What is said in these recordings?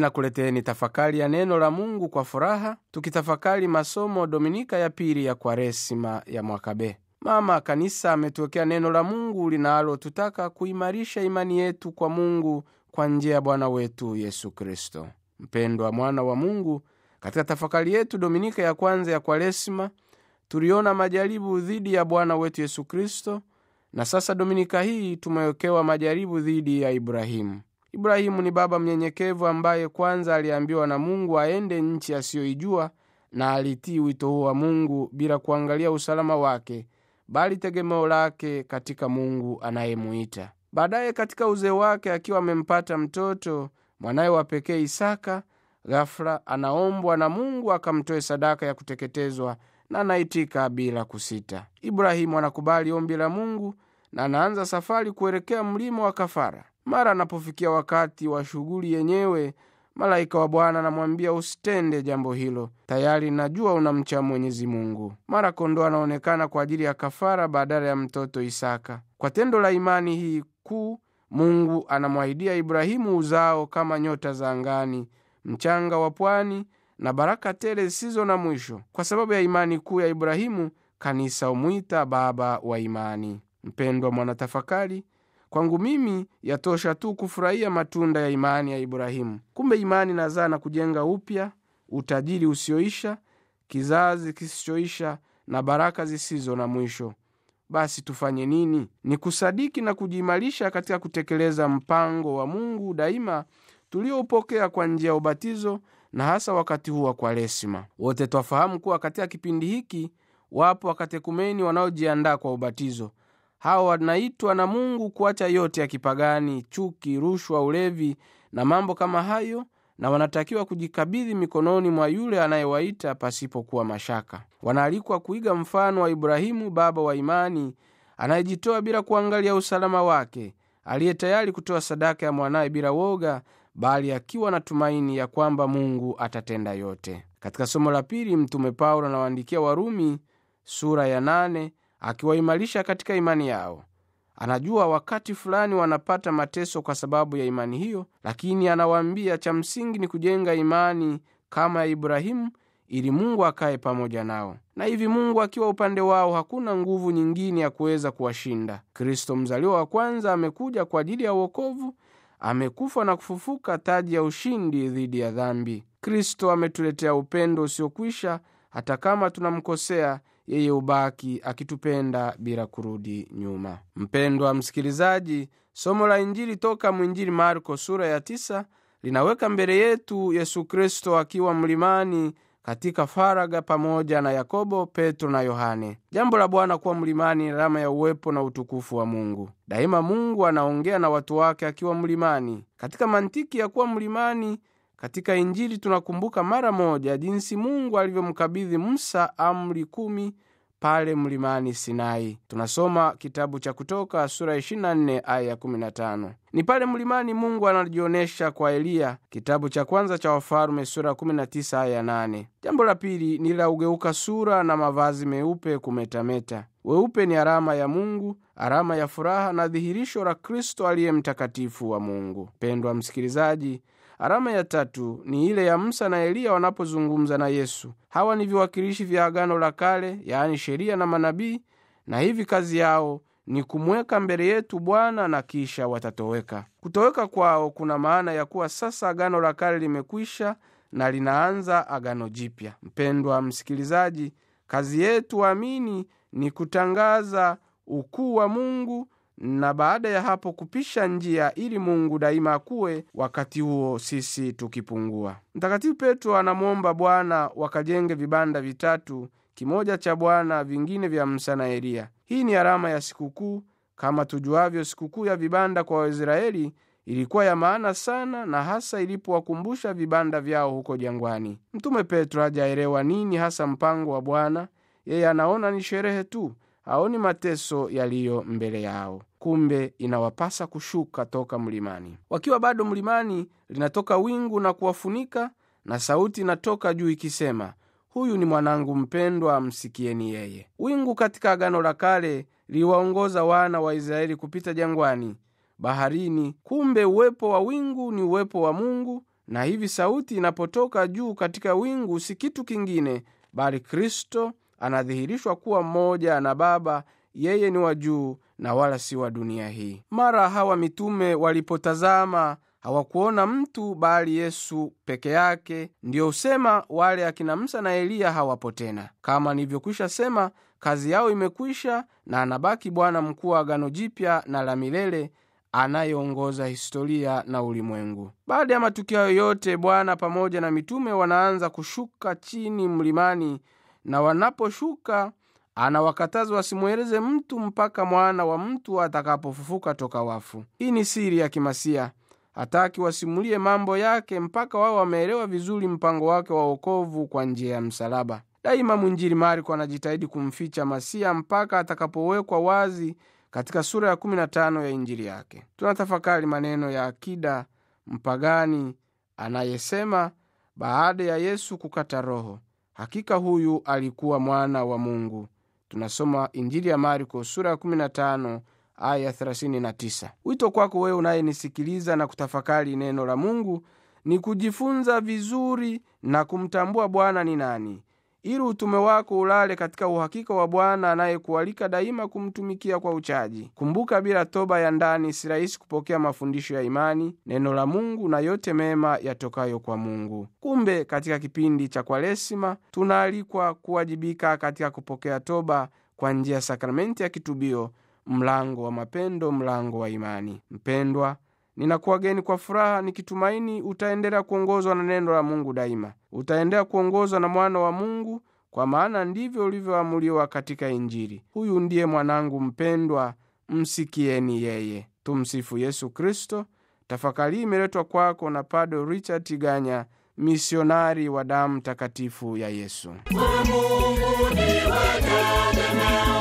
ninakuleteeni tafakari ya neno la Mungu kwa furaha, tukitafakari masomo Dominika ya pili ya Kwaresima ya mwaka B. Mama Kanisa ametuwekea neno la Mungu linalo tutaka kuimarisha imani yetu kwa Mungu kwa njia ya Bwana wetu Yesu Kristo. Mpendwa mwana wa Mungu, katika tafakari yetu Dominika ya kwanza ya Kwaresima tuliona majaribu dhidi ya Bwana wetu Yesu Kristo, na sasa Dominika hii tumewekewa majaribu dhidi ya Ibrahimu. Ibrahimu ni baba mnyenyekevu ambaye kwanza aliambiwa na Mungu aende nchi asiyoijua, na alitii wito huo wa Mungu bila kuangalia usalama wake, bali tegemeo lake katika Mungu anayemuita. Baadaye katika uzee wake, akiwa amempata mtoto mwanaye wa pekee Isaka, ghafla anaombwa na Mungu akamtoe sadaka ya kuteketezwa, na anaitika bila kusita. Ibrahimu anakubali ombi la Mungu na anaanza safari kuelekea mlima wa Kafara. Mara anapofikia wakati wa shughuli yenyewe, malaika wa Bwana anamwambia, usitende jambo hilo, tayari najua unamcha Mwenyezi Mungu. Mara kondoo anaonekana kwa ajili ya kafara badala ya mtoto Isaka. Kwa tendo la imani hii kuu, Mungu anamwahidia Ibrahimu uzao kama nyota za angani, mchanga wa pwani, na baraka tele zisizo na mwisho. Kwa sababu ya imani kuu ya Ibrahimu, Kanisa umuita baba wa imani. Mpendwa mwanatafakari, kwangu mimi yatosha tu kufurahia matunda ya imani ya Ibrahimu. Kumbe imani inazaa na kujenga upya utajiri usioisha, kizazi kisichoisha, na baraka zisizo na mwisho. Basi tufanye nini? Ni kusadiki na kujiimarisha katika kutekeleza mpango wa Mungu daima tulioupokea kwa njia ya ubatizo, na hasa wakati huu wa Kwaresima. Wote twafahamu kuwa katika kipindi hiki wapo wakatekumeni wanaojiandaa kwa ubatizo. Hao wanaitwa na Mungu kuacha yote ya kipagani, chuki, rushwa, ulevi na mambo kama hayo, na wanatakiwa kujikabidhi mikononi mwa yule anayewaita pasipokuwa mashaka. Wanaalikwa kuiga mfano wa Ibrahimu, baba wa imani, anayejitoa bila kuangalia usalama wake, aliye tayari kutoa sadaka ya mwanaye bila woga, bali akiwa na tumaini ya kwamba Mungu atatenda yote. Katika somo la pili, Mtume Paulo anawaandikia Warumi sura ya 8, akiwaimarisha katika imani yao. Anajua wakati fulani wanapata mateso kwa sababu ya imani hiyo, lakini anawaambia cha msingi ni kujenga imani kama ya Ibrahimu, ili Mungu akae pamoja nao. Na hivi Mungu akiwa upande wao, hakuna nguvu nyingine ya kuweza kuwashinda. Kristo mzaliwa wa kwanza amekuja kwa ajili ya wokovu, amekufa na kufufuka, taji ya ushindi dhidi ya dhambi. Kristo ametuletea upendo usiokwisha, hata kama tunamkosea yeye ubaki akitupenda bila kurudi nyuma. Mpendwa msikilizaji, somo la Injili toka mwinjili Marko sura ya 9 linaweka mbele yetu Yesu Kristo akiwa mlimani katika faraga pamoja na Yakobo, Petro na Yohane. Jambo la Bwana kuwa mlimani ni alama ya uwepo na utukufu wa Mungu. Daima Mungu anaongea na watu wake akiwa mlimani. Katika mantiki ya kuwa mlimani katika Injili tunakumbuka mara moja jinsi Mungu alivyomkabidhi Musa amri 10 pale mlimani Sinai. Tunasoma kitabu cha Kutoka sura 24 aya 15. Ni pale mlimani Mungu anajionesha kwa Eliya, kitabu cha kwanza cha Wafalme sura 19 aya 8. Jambo la pili ni la ugeuka sura na mavazi meupe kumetameta. Weupe ni alama ya Mungu, alama ya furaha na dhihirisho la Kristo aliye mtakatifu wa Mungu. Pendwa msikilizaji, alama ya tatu ni ile ya Musa na Eliya wanapozungumza na Yesu. Hawa ni viwakilishi vya Agano la Kale, yaani sheria na manabii, na hivi kazi yao ni kumweka mbele yetu Bwana na kisha watatoweka. Kutoweka kwao kuna maana ya kuwa sasa Agano la Kale limekwisha na linaanza Agano Jipya. Mpendwa msikilizaji, kazi yetu waamini ni kutangaza ukuu wa Mungu, na baada ya hapo kupisha njia ili Mungu daima akue, wakati huo sisi tukipungua. Mtakatifu Petro anamwomba Bwana wakajenge vibanda vitatu, kimoja cha Bwana, vingine vya Musa na Eliya. Hii ni alama ya sikukuu. Kama tujuavyo, sikukuu ya vibanda kwa Waisraeli ilikuwa ya maana sana, na hasa ilipowakumbusha vibanda vyao huko jangwani. Mtume Petro hajaelewa nini hasa mpango wa Bwana. Yeye anaona ni sherehe tu, haoni mateso yaliyo mbele yao. Kumbe inawapasa kushuka toka mlimani. Wakiwa bado mlimani, linatoka wingu na kuwafunika, na sauti inatoka juu ikisema, huyu ni mwanangu mpendwa, msikieni yeye. Wingu katika Agano la Kale liwaongoza wana wa Israeli kupita jangwani, baharini. Kumbe uwepo wa wingu ni uwepo wa Mungu, Na hivi sauti inapotoka juu katika wingu si kitu kingine bali Kristo anadhihirishwa kuwa mmoja na Baba. Yeye ni wa juu na wala si wa dunia hii. Mara hawa mitume walipotazama hawakuona mtu bali Yesu peke yake. Ndio usema wale akina Musa na Eliya hawapo tena. Kama nilivyokwisha sema, kazi yao imekwisha na anabaki Bwana mkuu wa Agano Jipya na la milele, anayeongoza historia na ulimwengu. Baada ya matukio yote, Bwana pamoja na mitume wanaanza kushuka chini mlimani, na wanaposhuka anawakataza wasimweleze mtu mpaka Mwana wa Mtu atakapofufuka toka wafu. Hii ni siri ya kimasia. Hataki wasimulie mambo yake mpaka wao wameelewa vizuri mpango wake wa wokovu kwa njia ya msalaba. Daima mwinjili Marko anajitahidi kumficha Masia mpaka atakapowekwa wazi katika sura ya 15 ya injili yake. Tunatafakari maneno ya akida mpagani anayesema baada ya Yesu kukata roho, hakika huyu alikuwa mwana wa Mungu. Tunasoma injili ya Marko sura ya 15 aya 39. Wito kwako wewe unayenisikiliza na kutafakari neno la Mungu ni kujifunza vizuri na kumtambua Bwana ni nani, ili utume wako ulale katika uhakika wa Bwana anayekualika daima kumtumikia kwa uchaji. Kumbuka, bila toba ya ndani si rahisi kupokea mafundisho ya imani, neno la Mungu na yote mema yatokayo kwa Mungu. Kumbe katika kipindi cha Kwaresima tunaalikwa kuwajibika katika kupokea toba kwa njia ya sakramenti ya kitubio, mlango wa mapendo, mlango wa imani. Mpendwa, ninakuageni kwa furaha nikitumaini utaendelea kuongozwa na neno la Mungu daima. Utaendelea kuongozwa na mwana wa Mungu, kwa maana ndivyo ulivyoamuliwa katika Injili. Huyu ndiye mwanangu mpendwa, msikieni yeye. Tumsifu Yesu Kristo. Tafakari imeletwa kwako na Padre Richard Tiganya, misionari wa damu takatifu ya Yesu. Mungu ni wategemeo,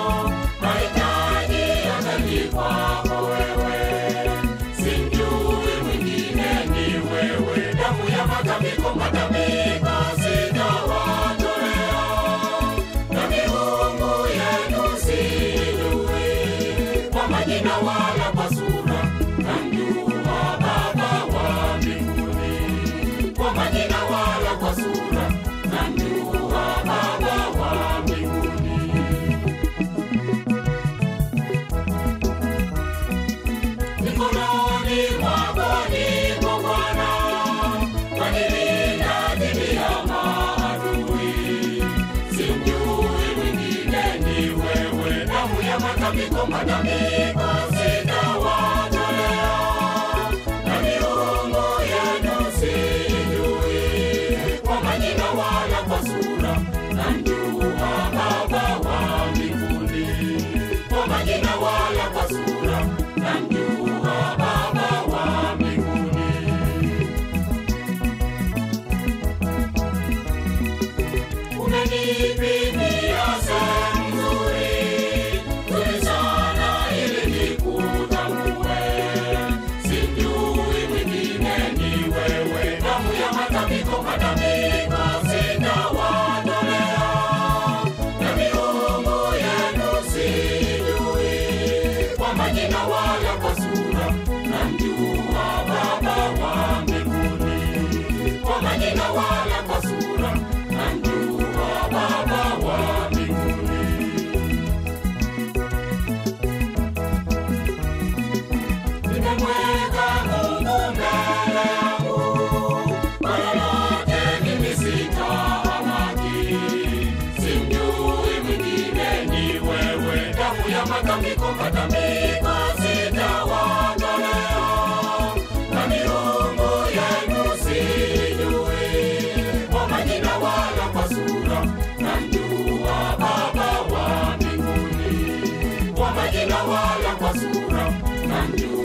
mahitaji yanalipwa wewe, simjui mwingine ni wewe. Damu ya matabiko sitawatolea, na miungu yenu sijui, kwa majina wala kwa sura, namjua Baba wa mbinguni. Kwa majina wala kwa sura, namjua Baba wa mbinguni. Mikononi mwako niko Bwana, wanilinda dhidi ya maadui, simjui mwingine ni wewe. Damu ya matabiko sitawatolea, na miungu yenu sijui, kwa majina wala kwa sura, namjua Baba wa mbinguni. Kwa majina wala kwa sura, namjua Baba wa mbinguni. Umenipimia sehemu nzuri, nzuri sana ili nikutambue, simjui mwingine ni wewe. Damu ya matabiko sitawatolea, na miungu yenu sijui, kwa majina wala kwa sura, namjua Baba wa mbinguni. Kwa majina wala kwa sura, namjua Baba wa mbinguni. Nimemweka Mungu mbele yangu, kwa lolote mimi sitahamaki, simjui mwingine ni wewe. Damu ya matabiko sitawatolea, na miungu yenu sijui, kwa majina wala kwa sura, namjua Baba wa mbinguni. Kwa majina wala kwa sura, namjua